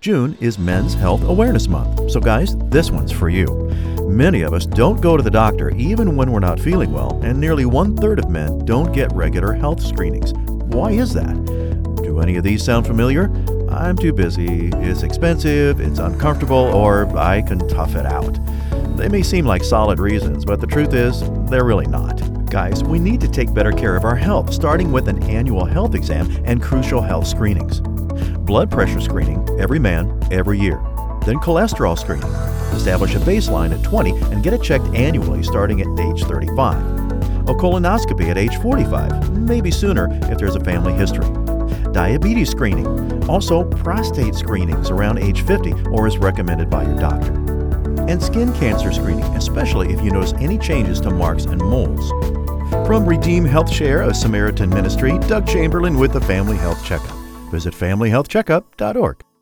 June is Men's Health Awareness Month, so guys, this one's for you. Many of us don't go to the doctor even when we're not feeling well, and nearly 1/3 of men don't get regular health screenings. Why is that? Do any of these sound familiar? I'm too busy, it's expensive, it's uncomfortable, or I can tough it out. They may seem like solid reasons, but the truth is, they're really not. Guys, we need to take better care of our health, starting with an annual health exam and crucial health screenings. Blood pressure screening, every man, every year. Then cholesterol screening. Establish a baseline at 20 and get it checked annually starting at age 35. A colonoscopy at age 45, maybe sooner if there's a family history. Diabetes screening. Also, prostate screenings around age 50 or as recommended by your doctor. And skin cancer screening, especially if you notice any changes to marks and moles. From Redeem Health Share, a Samaritan ministry, Doug Chamberlain with the Family Health Checkup. Visit familyhealthcheckup.org.